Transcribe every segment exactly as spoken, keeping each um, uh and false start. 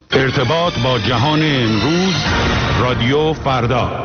ارتباط با جهان امروز، رادیو فردا.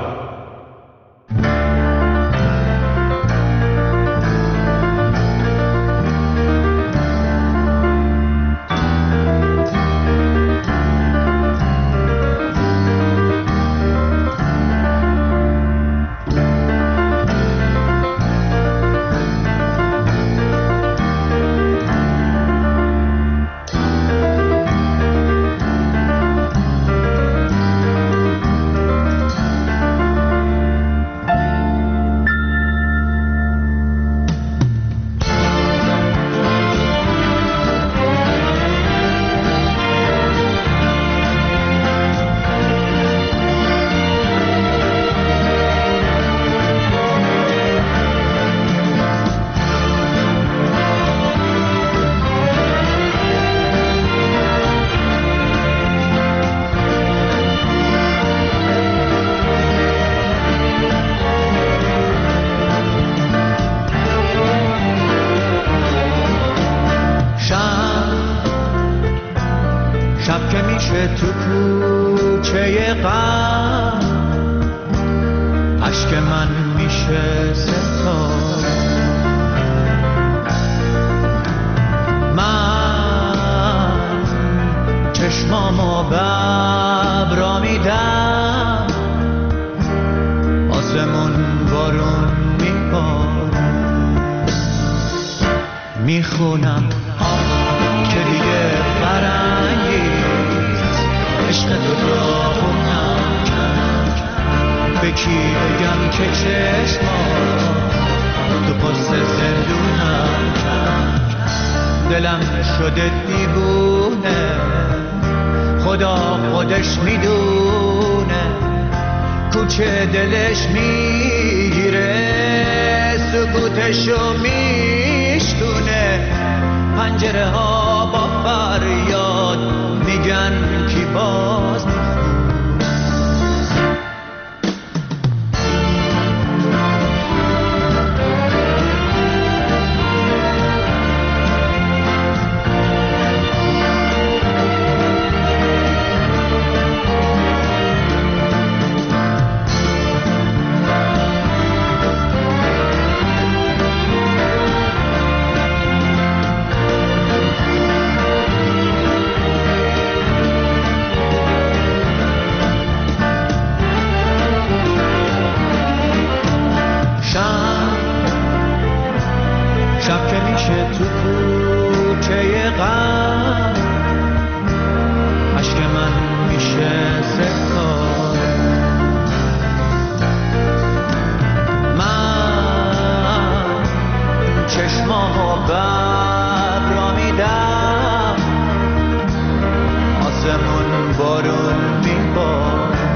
تو کوچه غم اشک من میشه ستاره، من چشمامو ببرا میدم، آسمون بارون میباره، میخونم که دیگه فرنگی عشق تو داغونم کرد، به کی بگم که چشمات تو پست زندونم کرد، دلم شده دیوونه، خدا خودش میدونه، کوچه دلش میگیره، سکوتشو میشتونه، پنجره ها با فریاد میگن کی باز شب که میشه تو کوچه غم، اشک من میشه ستاره، من چشمامو ببرا میدم، آسمون بارون میباره،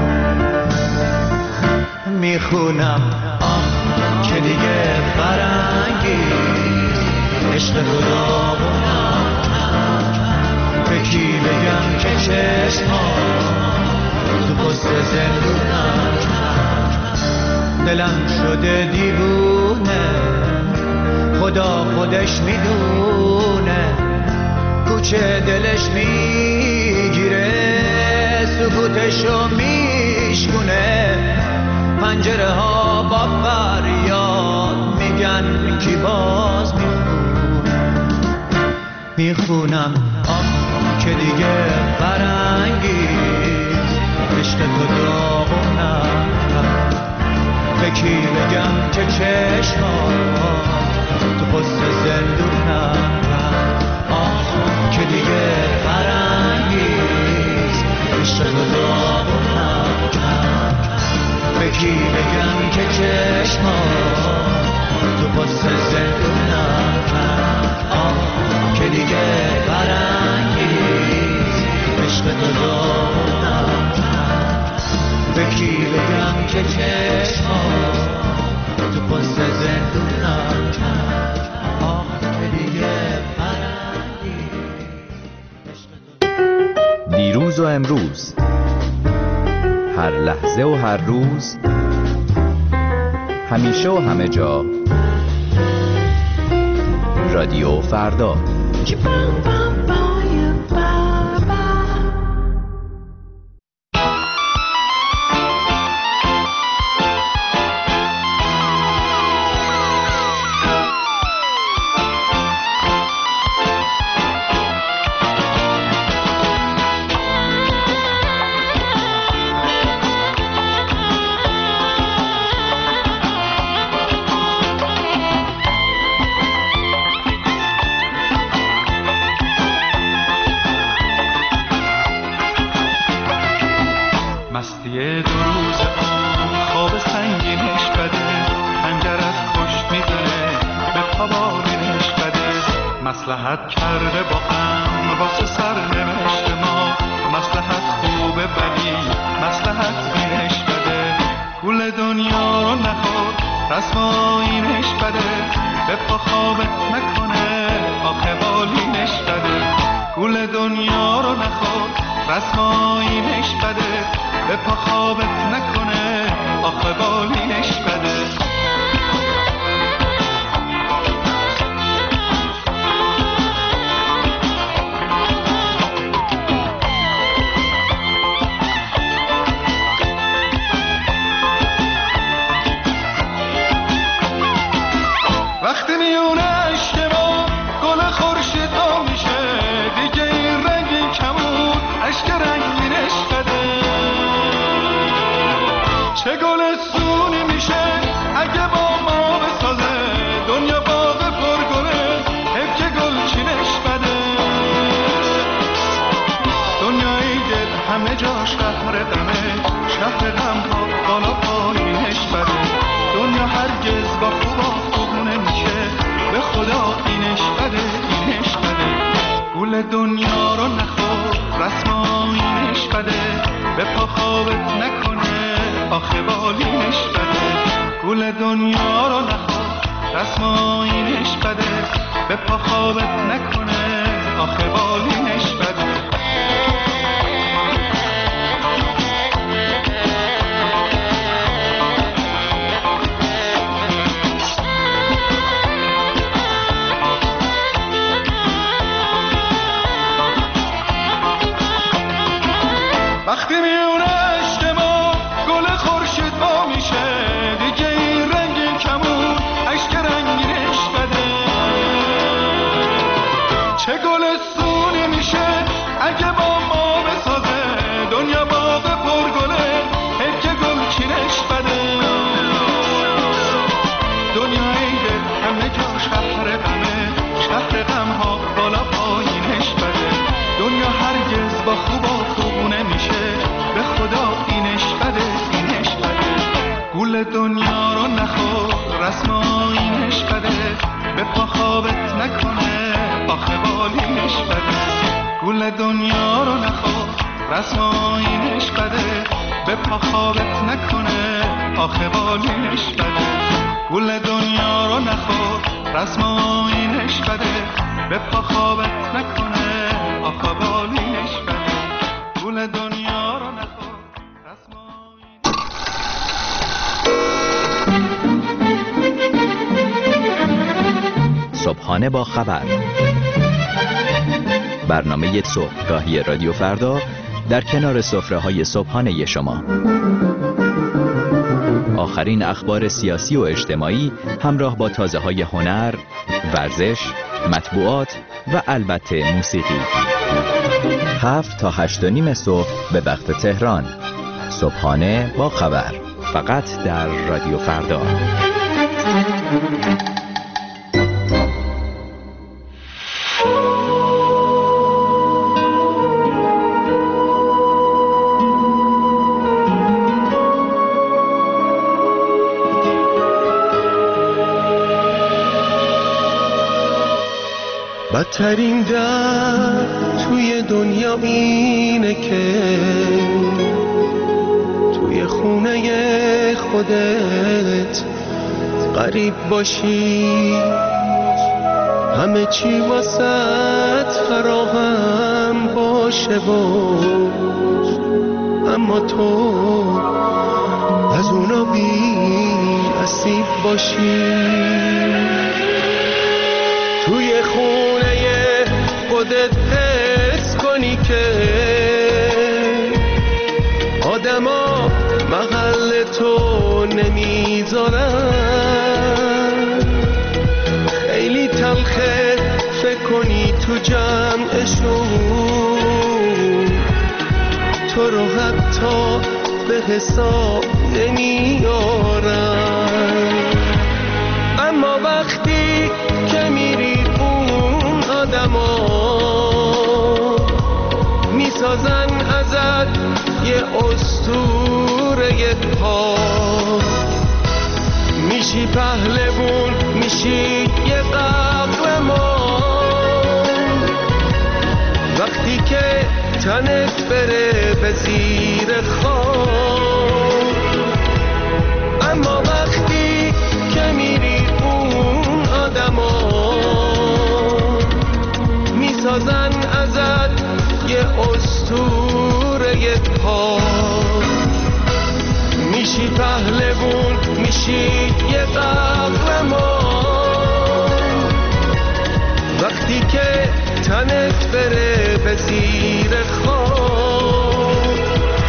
میخونم آه که دیگه فرنگی عشق تو داغونم کرد، به کی بگم که چشمات تو پست زندونم کرد، دلم شده دیوونه، خدا خودش میدونه، کوچه دلش میگیره، سکوتشو میشکونه، پنجره ها با فریاد میگن کی باز میخونم آه که دیگه فرنگی عشق تو داغونم کرد، به کی بگم که چشمات تو پست زندونم کرد، آه که دیگه فرنگی عشق تو داغونم کرد، به کی بگم که چشمات تو پست زندونم کرد، آه که دیگه فرنگیز عشق تو داغونم کرد، به کی بگم که چشمات تو پست زندونم کرد، آه که دیگه فرنگیز عشق تو. دیروز و امروز، هر لحظه و هر روز، همیشه و همه جا، رادیو فردا. مصلحت کرده با غم واسه سرنوشت ما، مصلحت خوبه ولی مصلحت بینش بده. گول دنیا رو نخور رسم آیینش بده، به پا خوابت نکنه آخه بالینش بده. گول دنیا رو نخور رسم آیینش بده، به پا خوابت نکنه آخه بالینش بده. وقتی میونه اشتما گل خورشید ها میشه، دیگه این رنگی کمون اشک رنگینش بده. چه گل سونی میشه اگه با ما بسازه، دنیا باغ پرگله حیف که گل چینش بده. دنیای دل همه جا شهر غمه، شهر غم ها بالا پایینش بده. دنیا هرگز با خوبا خوب نمیشه، به خدا اینش بده اینش بده. گول دنیا رو نخور رسم آیینش بده، به پا خوابت نکنه آخه بالینش بده. گول دنیا رو نخور رسم آیینش بده، به پا خوابت نکنه آخه بالینش بده. وقتی میونه اشتما گل خورشید با میشه، دیگه این رنگین کمون اشک رنگینش بده. چه گل سونی میشه اگه با ما بسازه، دنیا باغ پرگله حیف که گل چینش بده. دنیای دل همه جا شهر غمه، شهر غم ها بالا پایینش بده. دنیا هرگز با خوبا خوب نمیشه، به خدا اینش بده اینش بده. گول دنیا رو نخور رسم آیینش بده، به پا خوابت نکنه آخه بالینش بده. گول دنیا رو نخور رسم آیینش بده، به پا خوابت نکنه آخه بالینش بده. گول دنیا رو نخور رسم آیینش بده، به پا خوابت نکنه آخه بالینش بده. گول دنیا رو نخور رسم آیینش. صبحانه با خبر، برنامه صبحگاهی رادیو فردا در کنار سفره‌های صبحانه شما. آخرین اخبار سیاسی و اجتماعی همراه با تازه‌های هنر، ورزش، مطبوعات و البته موسیقی. هفت تا هشت و نیم صبح به وقت تهران. صبحانه با خبر، فقط در رادیو فردا. بدترین در توی دنیا اینه که توی خونه خودت غریب باشی، همه چی واسط فراهم باشه و اما تو از اونا بی نصیب باشی. توی خونه خودت حس کنی که آدما محل تو نمیذارن. خیلی تلخه فکر کنی تو جمعشون تو رو حتی به حساب نمیارن. اما وقتی که میری اون آدما میسازن ازت یه اسطوره پاک، میشی پهلوون، میشی یه قهرمان. وقتی که تنت بره به زیر خاک، اما وقتی که میری اون آدما میسازن ازت یه اسطوره پاک، میشی پهلوون، میشی یه قهرمان وقتی که تنت بره به زیر خاک.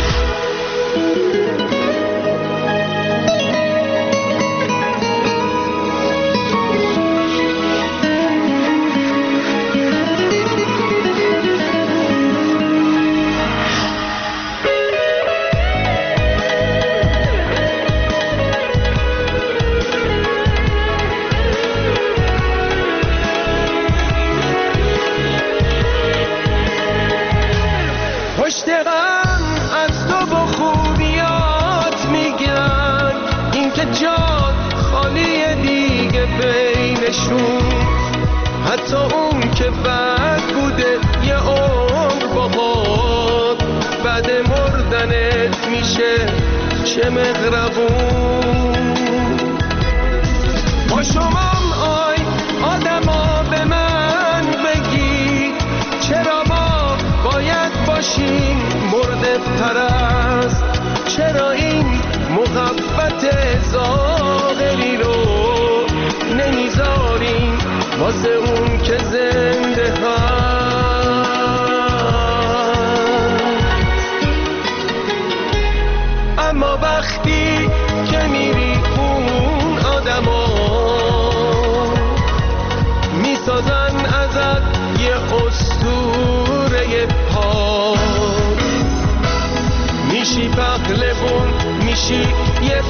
حتی اون که بد بوده یه عمر باهات، بعد مردنت میشه چه مغربون. با شمام آی آدما به من بگی چرا ما باید باشیم مرده پرست، چرا این محبت ظاهری رو نمیذاریم واسه اون که زنده هست. اما وقتی که میری اون آدما میسازن ازت یه اسطوره پاک، میشی پهلوون، میشی یه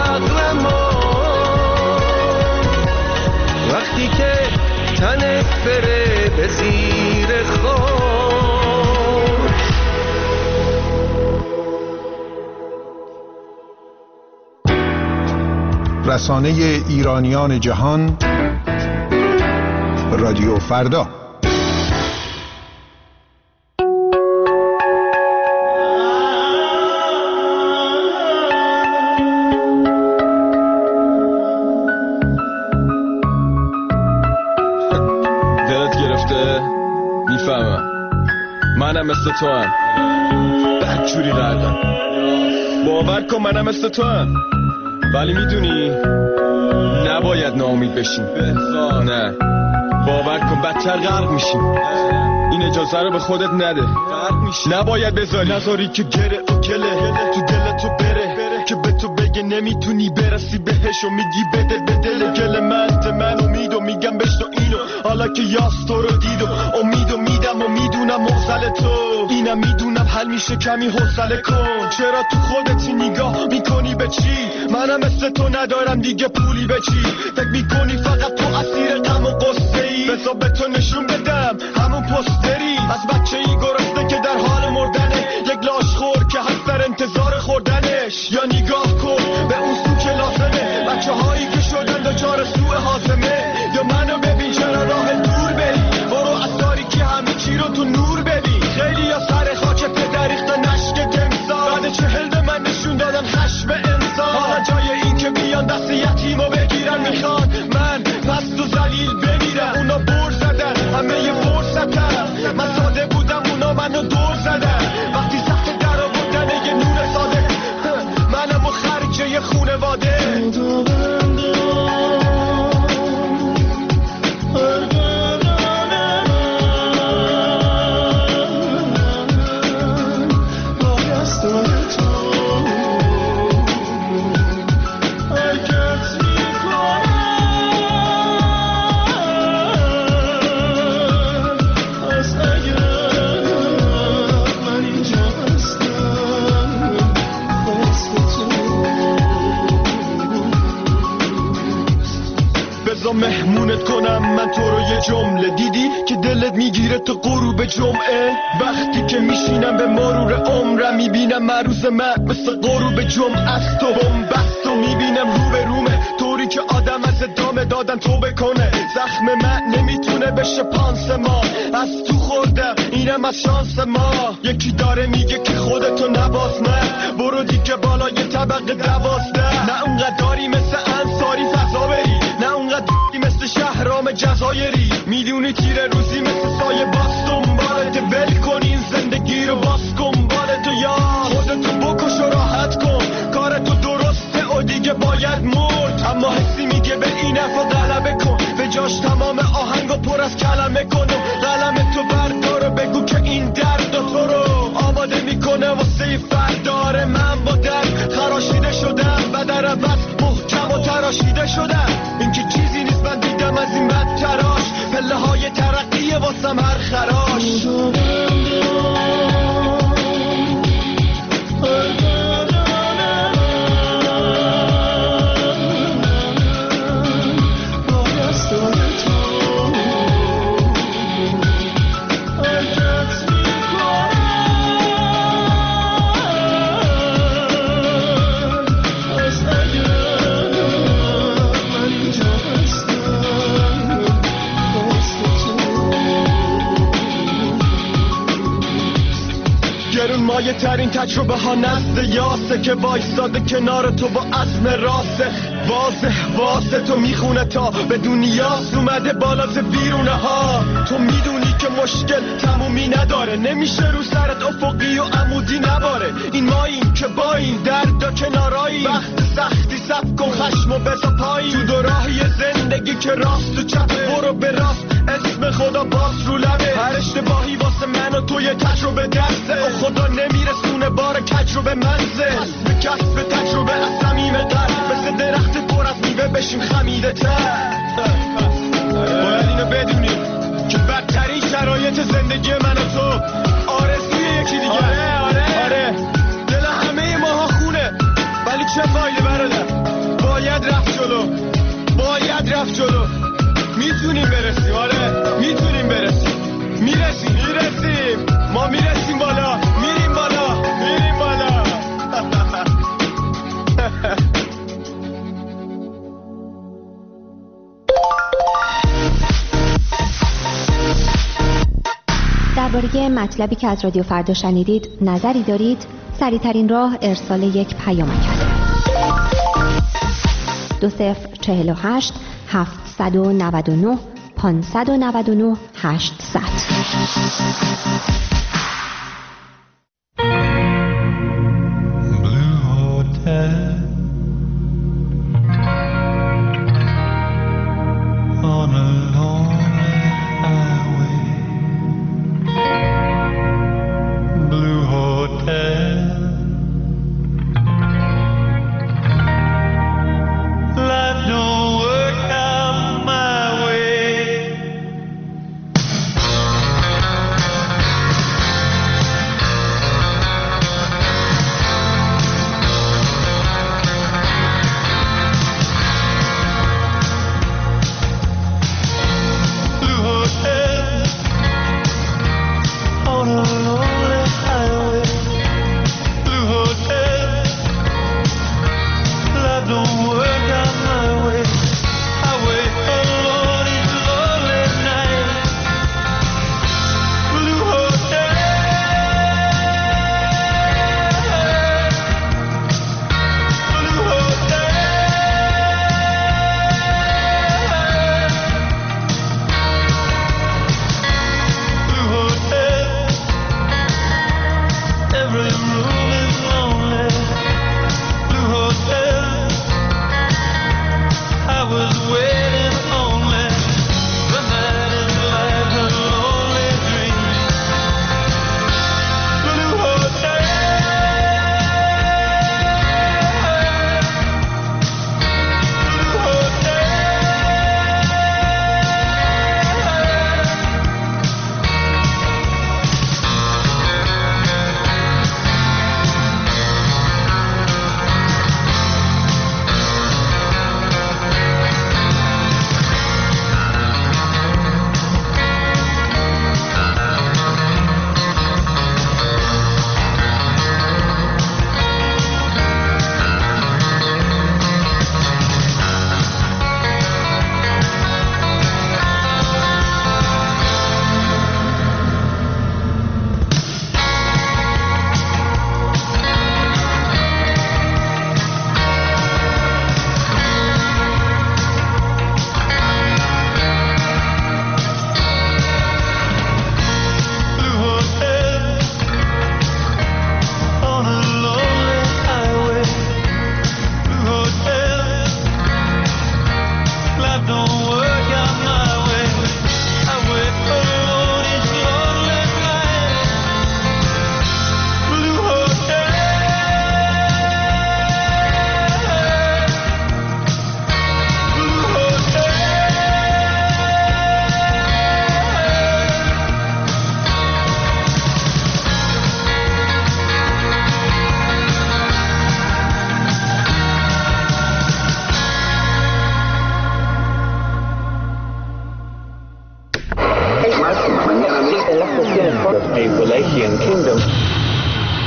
قهرمان وقتی که تنت بره به زیر خاک. رسانه ایرانیان جهان، رادیو فردا. منم مثل تو هم بدجوری قردم، باور کن منم مثل تو هم، ولی میدونی نباید ناامید بشیم. نه باور کن بدتر غرق میشیم، این اجازه رو به خودت نده. نباید بذاری نذاری که گره و گله تو دل تو بره، که به تو بگه نمیتونی برسی بهش و میگی بده به دل گل مست من امید و میگم بشنو اینو، حالا که یاس تو رو دید و امید و میدم و میدونم موزل تو اینم میدونم حل میشه کمی حوصله کن. چرا تو خودتی نگاه میکنی به چی؟ منم مثل تو ندارم دیگه پولی به چی؟ فکر میکنی فقط تو اسیر غم و قصه ای؟ بذار به تو نشون بدم همون پستری از بچه ای گرسنه که در حال مردنه، یک لاش خور که هست در انتظار خوردنش. یا نگاه کن به اون سو که لازمه، بچه هایی که شدن دچار سوء هاضمه. یا منو ببین چرا راه دور بری، برو از تاریکی همه چی رو تو نور ببین. خیلی یا سر خاک پدر ریختن نشک تمثال، بعد چهل به من نشون دادن خشم انسان. حالا جای این که بیان دست یتیمو بگیرن میخوان من پست و ذلیل بمیرم. اونا بر زدن همه یه فرصتم، من ساده بودم اونا منو دور زدن. وقتی سخت در آوردن یه نور ساده، منم و خرجه یه خونواده. مهمونت کنم من تو رو یه جمله، دیدی که دلت میگیره تو غروب جمعه. وقتی که میشینم به مرور عمرم میبینم معروض من مثل غروب جمعه است و بومبست و میبینم رو به رومه تو طوری که آدم از ادامه دادن توبه کنه. زخم من نمیتونه بشه پانسمان، از تو خوردم اینم از شانس ما. یکی داره میگه که خودتو نباس، نه برو دیگه بالای طبقه دوازده. نه اونقدر داری مثل انصاری فضا بری، نه اونقدر مثل شهرام جزایری. میدونی تیره روزی مثل سایه باز دنبالت، ول کن این زندگی رو باز کن بالتو، یا خودتو بکش و راحت کن. کارتو درسته و دیگه باید مرد، اما حسی میگه به این افا غلبه کن. به جاش تمام آهنگو پر از کلمه کن و قلم تو بردار و بگو که این درد تو رو آماده میکنه واسه فردار. من با درد خراشیده شدم و در عوض محکم و تراشیده شدم. این که چیزی نیست من دیدم از این بد تراش، پله های ترقیه واسم هر خراش. مایه ترین تجربه ها نزد یاسه که وایستاده کنار تو با عزم راسه. واضح واسه تو میخونه تا به دنیاست اومده بالا ز بیرونه ها. تو میدونی که مشکل تمومی نداره، نمیشه رو سرت افقی و عمودی نباره. این ماییم که با این درد و کنارایی، وقت سختی سب کن خشم و بزا پایی. تو دو راهی زندگی که راست و چپ، برو به راست اسم خدا باز رو لبه. هر اشتباهی واسه من و تو یه تجربه درسه، و خدا نمیرسونه بار تجربه منزل. پس به کسب تجربه از صمیم قلب، مثل درخت پر از میوه بشیم خمیده تر. باید اینو بدونیم که بدترین شرایط زندگی من و تو آرزوی یکی دیگه. آره آره آره دل همه ماها خونه، ولی چه فایده برادر؟ باید رفت جلو، باید رفت جلو. میتونیم برسیم، آره میتونیم برسیم، میرسیم میرسیم ما میرسیم بالا، میریم بالا میریم بالا. درباره مطلبی که از رادیو فردا شنیدید نظری دارید؟ سریع‌ترین راه ارسال یک پیامک است. دو صفر چهل و هشت هفتصد و نود و نه پانصد و نود و نه هشتصد.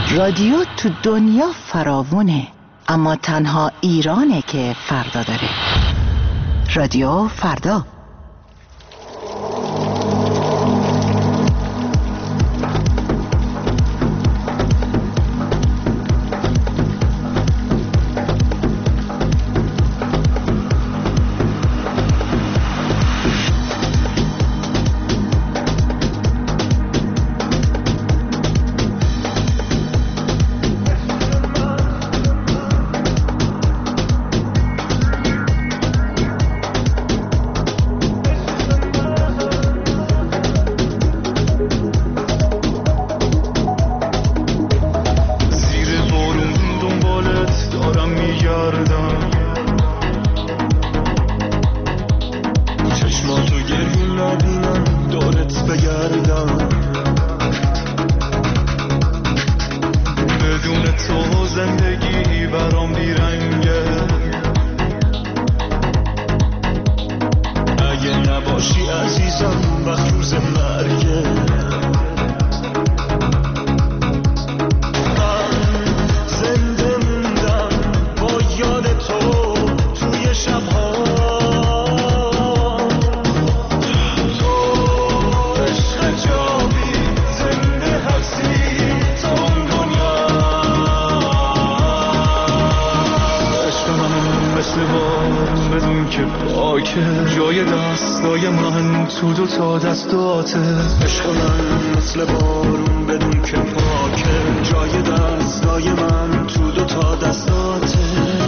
رادیو تو دنیا فراوونه، اما تنها ایرانه که فردا داره. رادیو فردا. جای دستای من تو دو تا دستاته، عشق من مثل بارون بدون که پاکه. جای دستای من تو دو تا دستاته.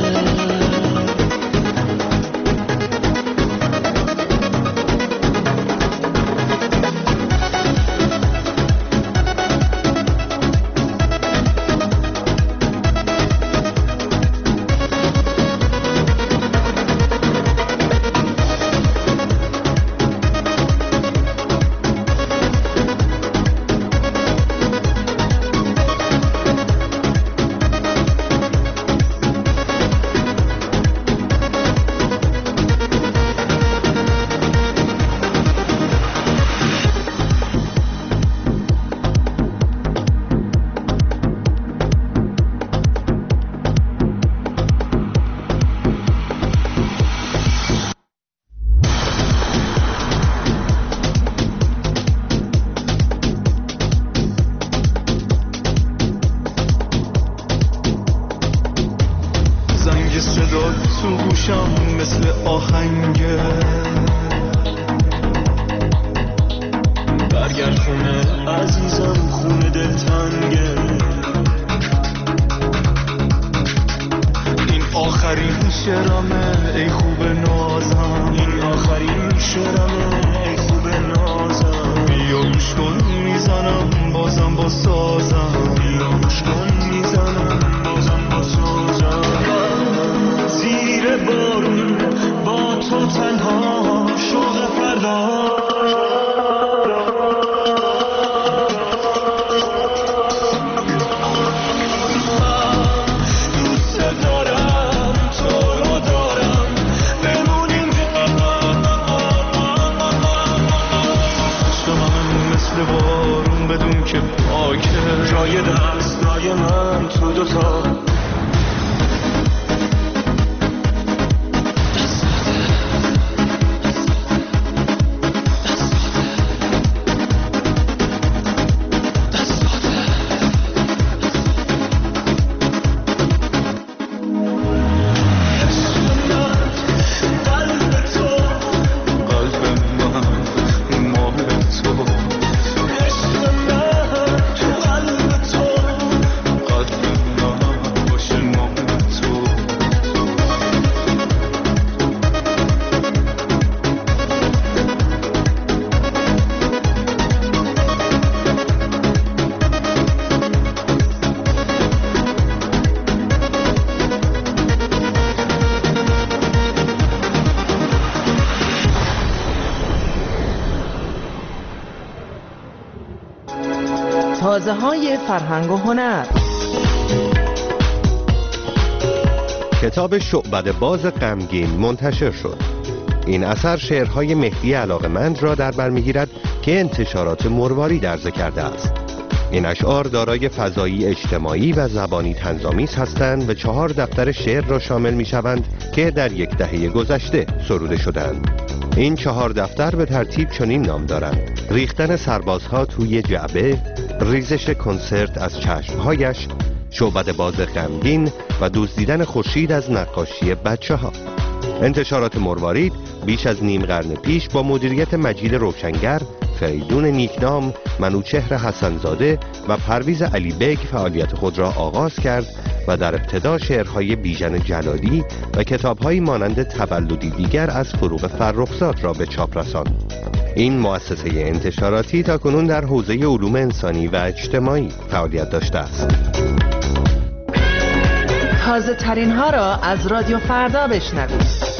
تو گوشم مثل آهنگه، برگرد خونه عزیزم، خونه دلتنگه. این آخرین شعرمه ای خوب نازم، این آخرین شعرمه ای خوب نازم. بیا گوش کن میزنم بازم با سازم، بیا گوش کن میزنم بازم با سازم. زیر بارون با تو تنها شوق فردا، دوست دارم تو رو دارم، بمونیم عشق من مثل بارون بدون که پاکه. جای دستای من تو دوتا تازه های فرهنگ و هنر. کتاب شعبده باز غمگین منتشر شد. این اثر شعرهای مهدی علاقمند را در بر میگیرد که انتشارات مرواری درج کرده است. این اشعار دارای فضایی اجتماعی و زبانی طنزآمیز هستند و چهار دفتر شعر را شامل می شوند که در یک دهه گذشته سروده شدند. این چهار دفتر به ترتیب چنین نام دارند: ریختن سربازها توی جعبه، ریزش کنسرت از چشمهایش، شعبده باز غمگین و دزدیدن خورشید از نقاشی بچه ها. انتشارات مروارید بیش از نیم قرن پیش با مدیریت مجید روشنگر، فریدون نیکنام، منوچهر حسنزاده و پرویز علی بیگ فعالیت خود را آغاز کرد و در ابتدا شعرهای بیژن جلالی و کتابهایی مانند تولدی دیگر از فروغ فرخزاد را به چاپ رساند. این مؤسسه انتشاراتی تاکنون در حوزه علوم انسانی و اجتماعی فعالیت داشته است. تازه ترین ها را از رادیو فردا بشنوید.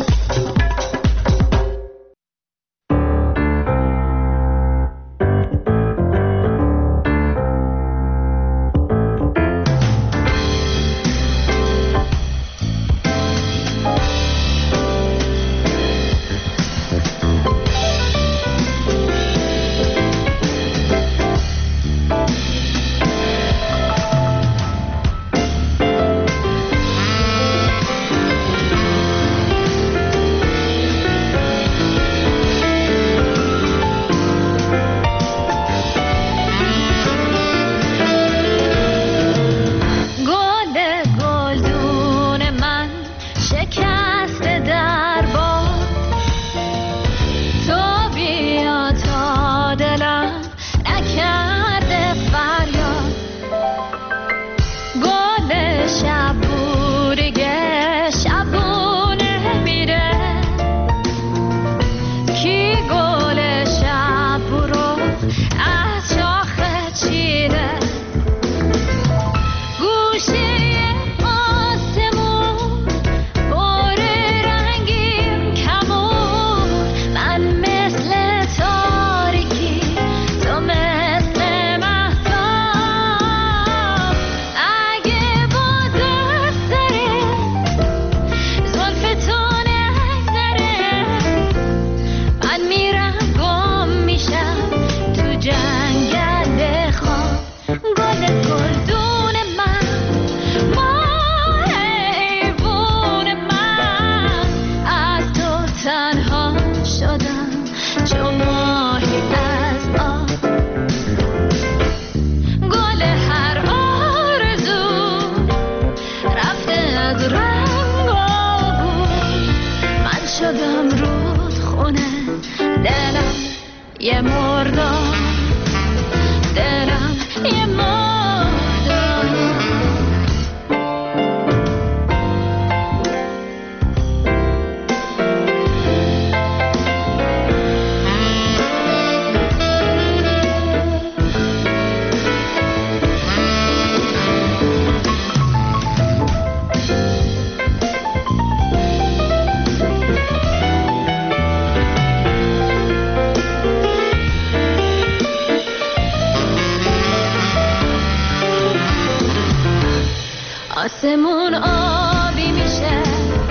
آسمون آبی میشه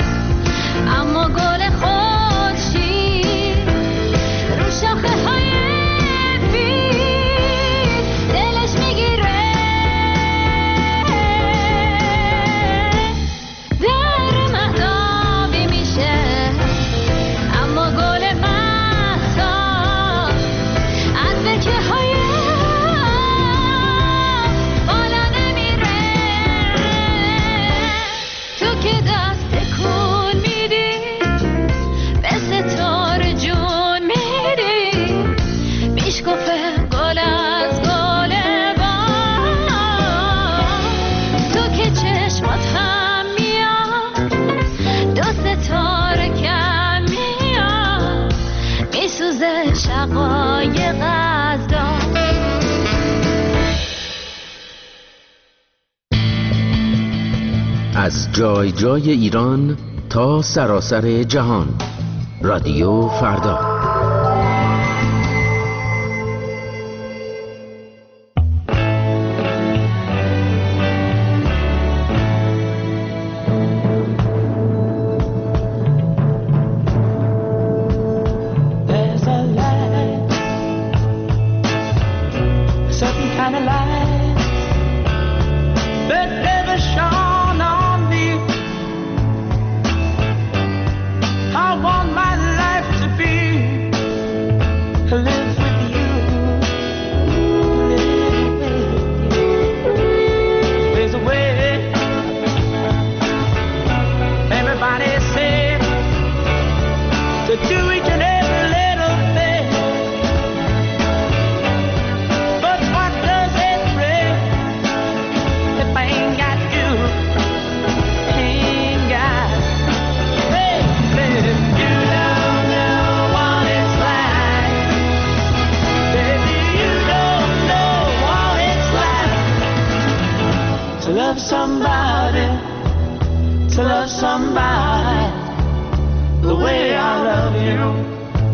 اما گل خورشید رو شاخه های بید دلش میگیره در مهتابی میشه اما گل مهتاب از بچه های از جای جای ایران تا سراسر جهان، رادیو فردا. There's a light, a certain kind of light to love somebody, to love somebody the way I love you.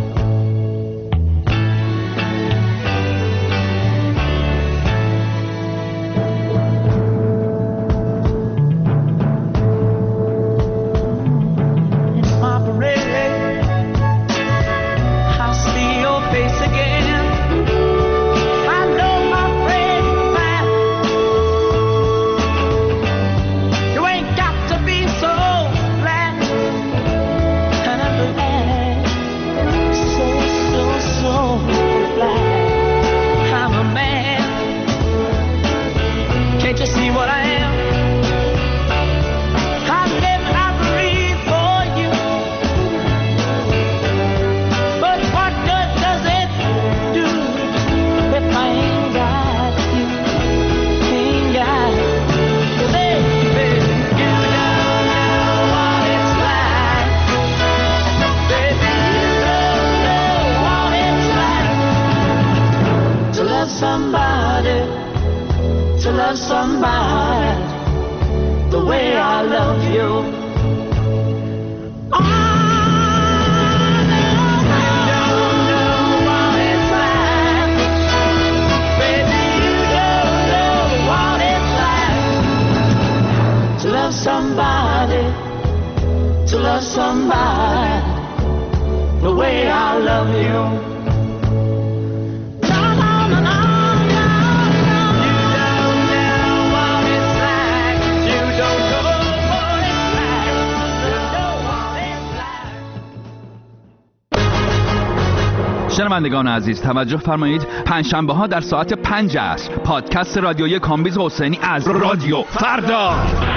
شنوندگان عزیز توجه فرمایید، پنجشنبه ها در ساعت پنج عصر پادکست رادیویی کامبیز حسینی از رادیو فردا.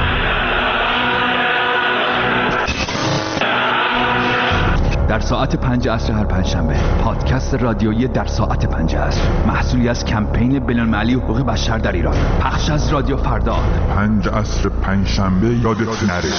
در ساعت پنج عصر هر پنجشنبه پادکست رادیویی در ساعت پنج عصر محصولی از کمپین بین‌المللی حقوق بشر در ایران، پخش از رادیو فردا. پنج عصر پنجشنبه یادت نره.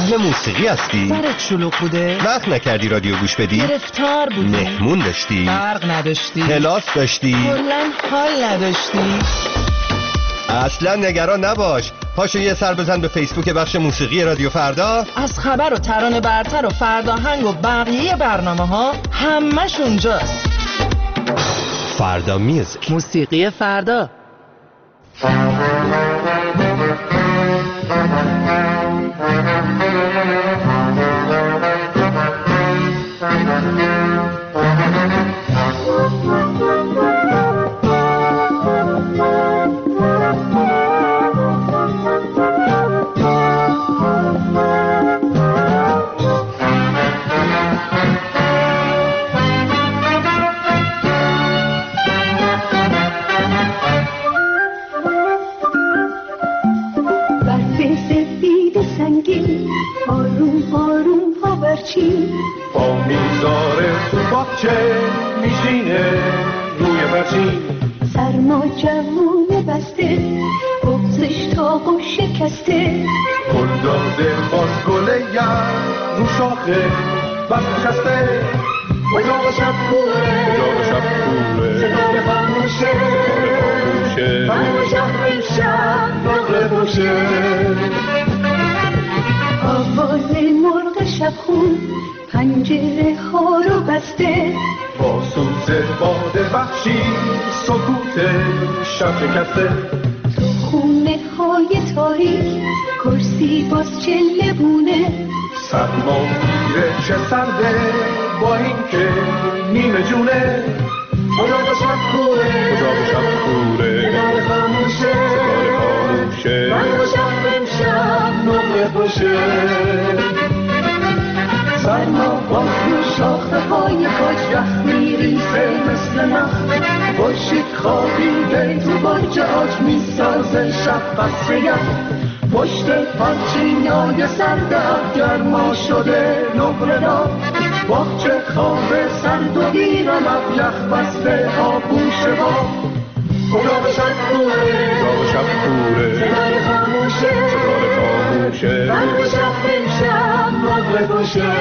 اهل موسیقی هستی؟ سرت شلوغ بوده؟ وقت نکردی رادیو گوش بدی؟ گرفتار بودی؟ مهمون داشتی؟ برق نداشتی؟ کلاس داشتی؟ کلاً حال نداشتی؟ اصلا نگران نباش، پاشو یه سر بزن به فیسبوک بخش موسیقی رادیو فردا. از خبر و ترانه برتر و فرداهنگ و بقیه برنامه ها همش اونجاست. فردا میوزیک، موسیقی فردا. با میزاره تو باغچه میشینه روی برچین، سرما جوونه بسته بغزش تاقو شکسته، گل داده باز گله یم رو شاخه بس نشسته، اجاق شب کوره اجاق شب کوره ستاره خاموشه ستاره خاموشه همه شهر امشب نقل پوشه، آواز مرغ شبخون پنجره ها رو بسته، با سوز باد وحشی سکوت شب شکسته، تو خونه های تاریک کرسی باز چله بونه، سرما میره چه سرده با این که نیمه جونه، اجاق شب کوره اجاق شب کوره ستاره خاموشه ستاره خاموشه رنگ شهر امشب نقل پوشه، سرما باز رو شاخه های کاج رخت میریزه مثل نخ، خورشید خوابیده تو باج آج میسازه شب قصر یخ، پشت پرچینای سرد اب گرما شده نقره دار، باغچه خواب سرد و ویران اب یخ بسته آبوشه با، اجاق شب کوره اجاق شب کوره ستاره خاموشه ستاره خاموشه رنگ شهر امشب نقل پوشه.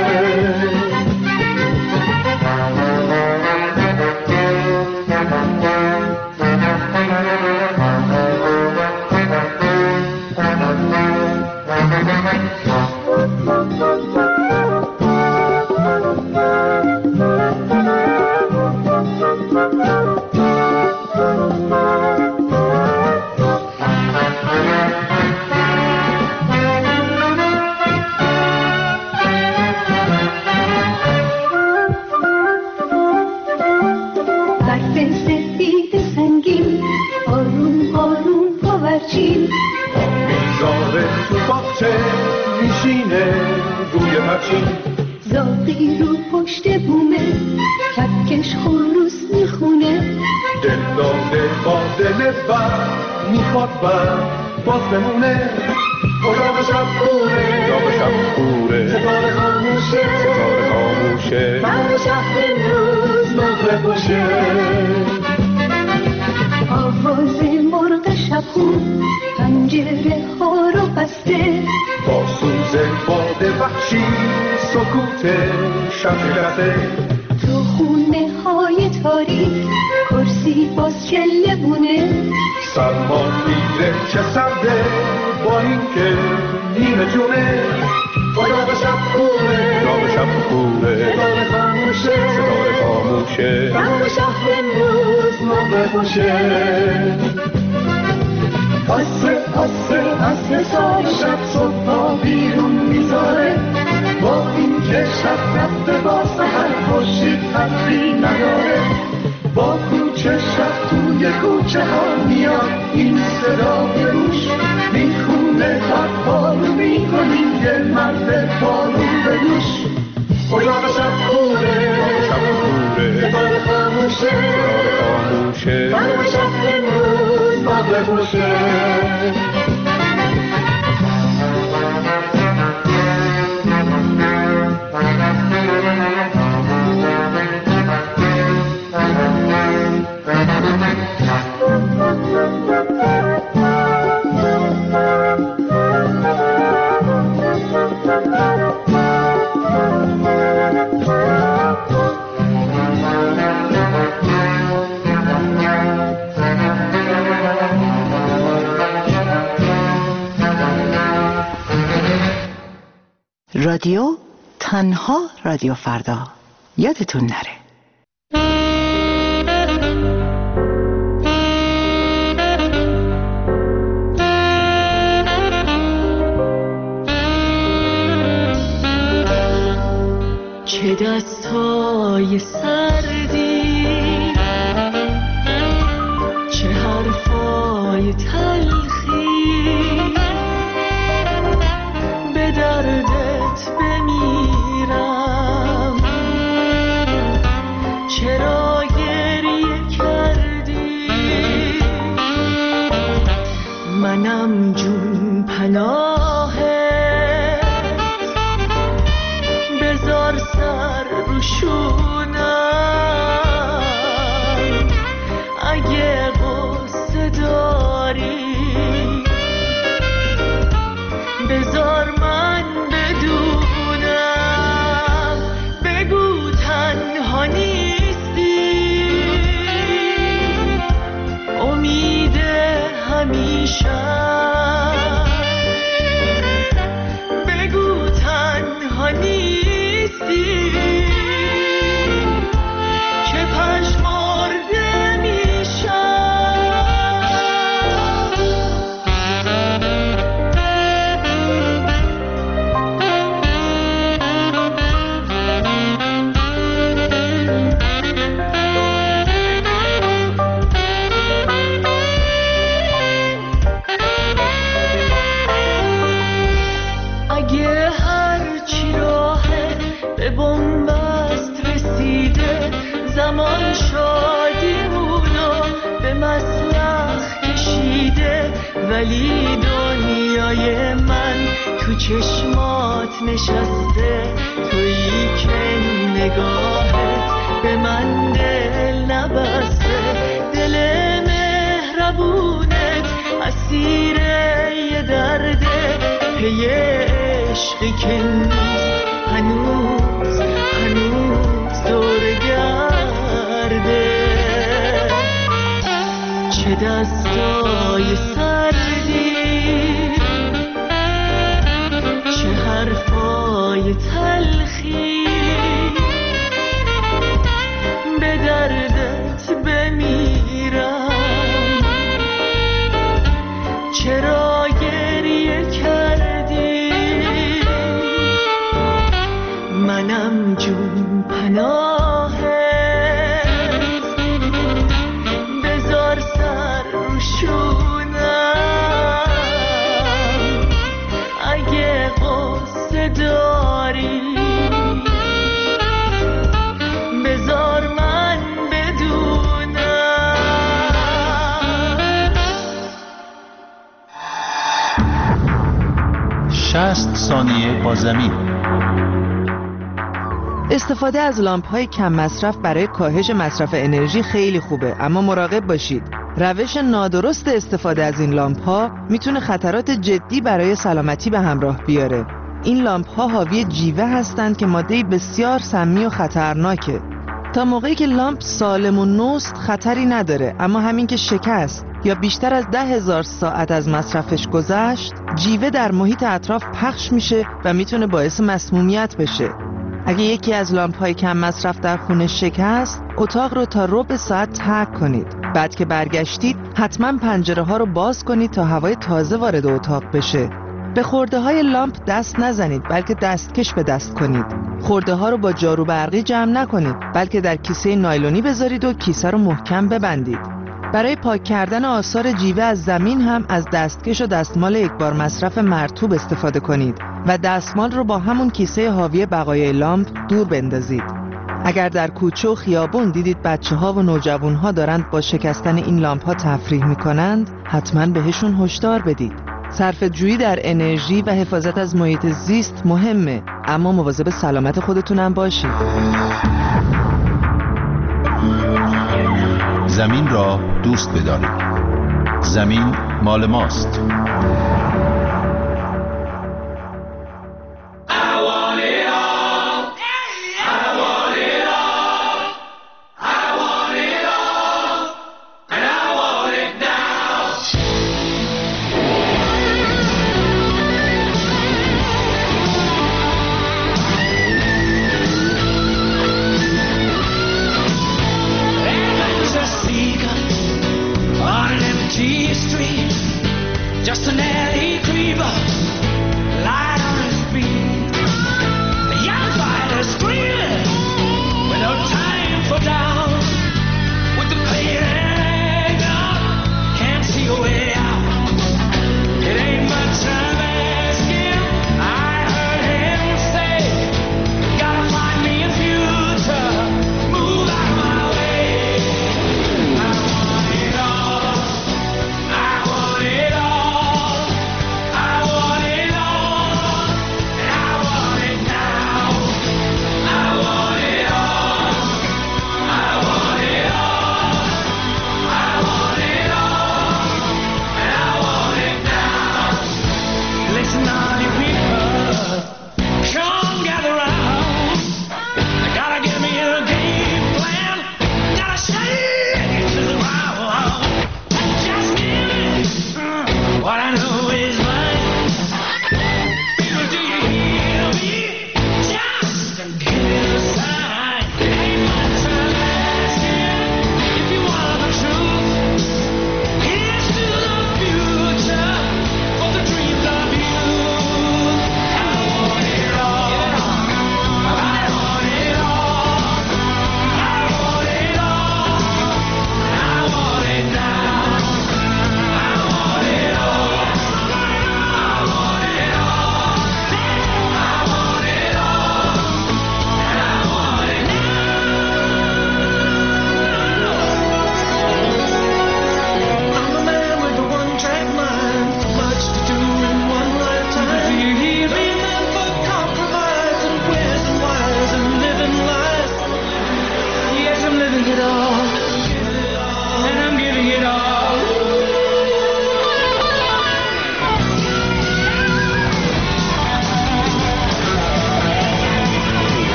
زاغی رو پشت بومه ککش خروس میخونه، دل داده با دل بر میخواد بر باز بمونه، اجاق شب کوره اجاق شب کوره ستاره خاموشه ستاره خاموشه رنگ شهر امروز نقل پوشه، آواز مرغ شبخون پنجره ها رو بسته، با سوز باد وحشی سکوت شب شکسته، تو خونه های تاریک کرسی باز چله بونه، سرما میره چه سرده با این که نیمه جونه، اجاق شب کوره اجاق شب کوره ستاره خاموشه ستاره خاموشه رنگ شهر امروز نقل پوشه، عصر عصر عصر سال شب صبح بیرون میذاره، با این که شب رفته با سحر خورشید حرفی نداره، با کوچه شب توی کوچه ها میاد این صدای روش، میخونه خط بارو میکنیم یه مرد بارون به دوش، اجاق شب کوره شب کوره ستاره خاموشه ستاره خاموشه رنگ شهر امروز نقل پوشه. Thank you. رادیو تنها رادیو فردا. یادتون نره. چه دستای سردی، چه حرفای تلخی، به دردت بمیرم. چرا گریه کردی؟ منم جون پناهت، بذار سر رو شونم. اگه غصه داری بذار من بدونم. بگو تنها نیستی، امید همیشه. بگو تنها نیستی که پژمرده میشم. اگه هرچی راهه به بنبست رسیده، زمان شادیمونو به مسلخ کشیده، ولی دنیای من تو چشمات نشسته. تویی که نگاهت به من دل نبسته، دل مهربونت اسیر یه درده. پی عشقی که نیست هنوز هنوز دور گرده. چه دستای سردی، چه حرفای تلخی، به دردت بمیرم. چرا گریه کردی؟ منم جون پناهت، بذار سر رو شونم. اگه غصه داری بذار من بدونم. شصت ثانیه با زمین. استفاده از لامپ‌های کم مصرف برای کاهش مصرف انرژی خیلی خوبه، اما مراقب باشید. روش نادرست استفاده از این لامپ‌ها میتونه خطرات جدی برای سلامتی به همراه بیاره. این لامپ‌ها حاوی جیوه هستند که ماده‌ای بسیار سمی و خطرناکه. تا موقعی که لامپ سالم و نوست خطری نداره، اما همین که شکست یا بیشتر از ده هزار ساعت از مصرفش گذشت، جیوه در محیط اطراف پخش میشه و میتونه باعث مسمومیت بشه. اگه یکی از لامپ‌های کم مصرف در خونه شکست، اتاق رو تا ربع ساعت ترک کنید. بعد که برگشتید حتما پنجره ها رو باز کنید تا هوای تازه وارد اتاق بشه. به خورده های لامپ دست نزنید، بلکه دستکش به دست کنید. خورده ها رو با جارو برقی جمع نکنید، بلکه در کیسه نایلونی بذارید و کیسه رو محکم ببندید. برای پاک کردن آثار جیوه از زمین هم از دستکش و دستمال یک بار مصرف مرطوب استفاده کنید و دستمال رو با همون کیسه حاوی بقایای لامپ دور بندازید. اگر در کوچه و خیابون دیدید بچه ها و نوجوان ها دارند با شکستن این لامپ ها تفریح می کنند، حتما بهشون هشدار بدید. صرفه جویی در انرژی و حفاظت از محیط زیست مهمه، اما مواظب سلامت خودتونم باشید. زمین را دوست بدارید. زمین مال ماست.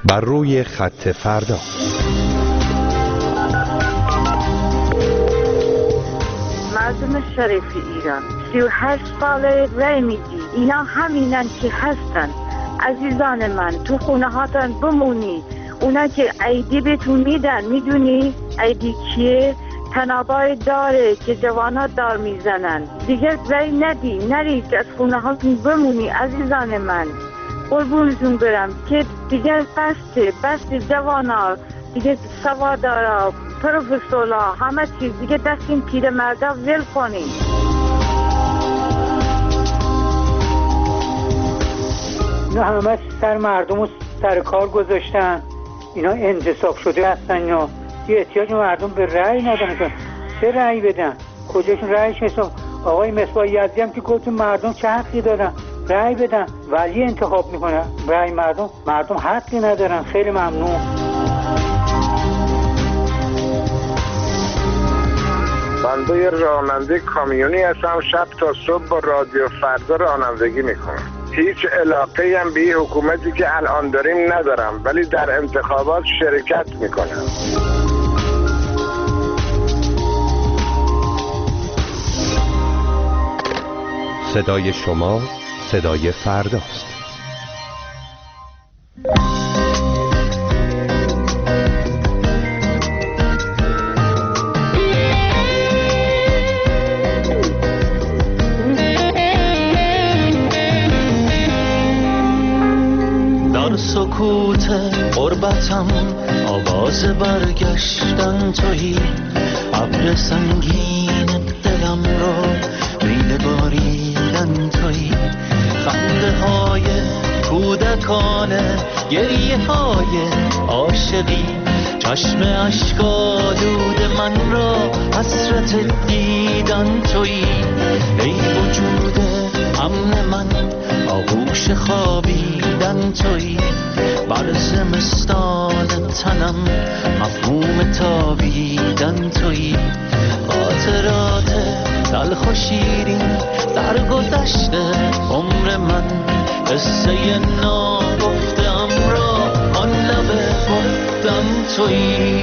بر روی خط فردا. مردم شریف ایران سی و هشت ساله رای میدی، اینا همینن که هستن. عزیزان من تو خونه هاتن بمونی. اونا که ایدی بهتون میدن، میدونی ایدی کیه؟ تنابای داره که جوانا دار میزنن. دیگه رای ندی، نرید از خونه هاتون بمونی عزیزان من. قربونتون برم که دیگه بسته بسته جوانا دیگه، سوادارا، پروفسورا، همه چیز دیگه دست این پیر مردا ول کنین. اینا همه سر مردم و سر کار گذاشتن. اینا انتصاب شده هستن. اینا یه احتیاج مردم به رأی ندارن. چه رأی بدن؟ کجاشون رأیش حساب؟ آقای مصباح یزدی هم که گفت مردم چه حقی دارن رأی بدن؟ ولی انتخاب میکنه رأی مردم. مردم حقی ندارن. خیلی ممنون. بنده یه راننده کامیونی هستم. شب تا صبح با رادیو فردا رانندگی میکنم. هیچ علاقه‌ای هم به این حکومتی که الان داریم ندارم، ولی در انتخابات شرکت میکنم. صدای شما صدای فرداست. در سکوت غربتم آواز برگشتن تویی، ابر سنگین دلم رو میل باریدن تویی، خنده های کودکانه، گریه های عاشقی، چشم اشک‌آلود من را حسرت دیدن تویی، ای وجود امن من آغوش خوابیدن تویی، بر زمستان تنم مفهوم تابیدن تویی، خاطرات تلخ و شیرین سرگذشته عمر من، قصه ناگفته‌ام را آن لب گفتم تویی.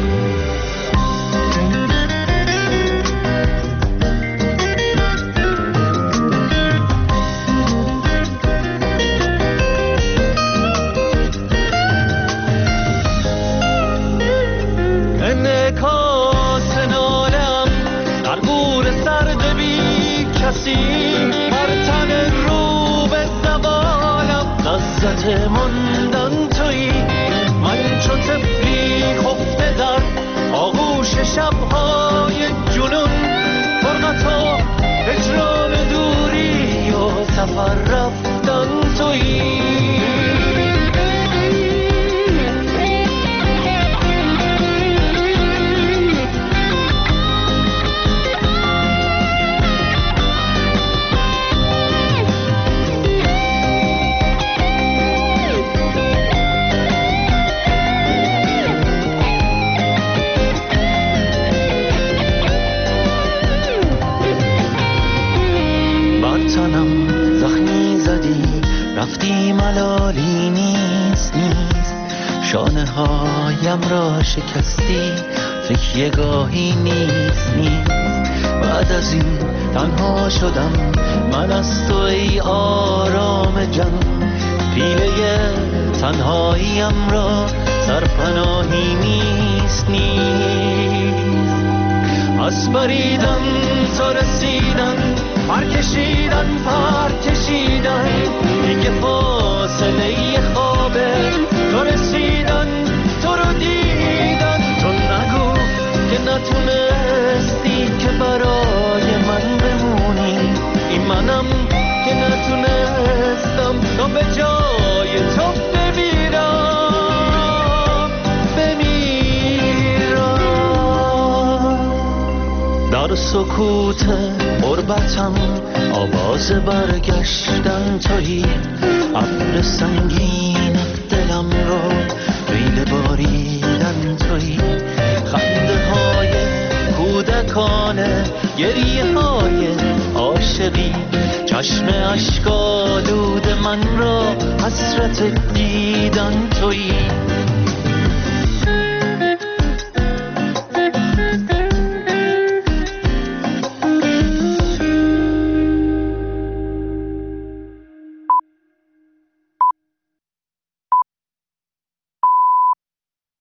انعکاس نالم در گور سرد بی کسی، بر تن رو به زوالم لذت ماندن تویی، من چو طفلی خفته در آغوش شبهای جنون، فرقت و هجران دوری و سفر رفتن تویی. رفتی ملالی نیست نیست، شانه هایم را شکستی تکیه گاهی نیست نیست، بعد از این تنها شدم من از تو ای آرام جان، پیله تنهاییم را سرپناهی نیست نیست، از بریدن تا رسیدن، پر کشیدن پر کشیدن، دیگه فاصله خوابه تو رسیدن، تو رو دیدن، تو نگو که نتونستی که برای من بمونی، این منم که نتونستم تو به جای تو بمیرم بمیرم. در سکوت غربتم آواز برگشتن تویی، ابر سنگین دلم رو ریل باریدن تویی، خنده های کودکانه، گریه های عاشقی، چشم اشک‌آلود من جهان را حسرت دیدن تویی.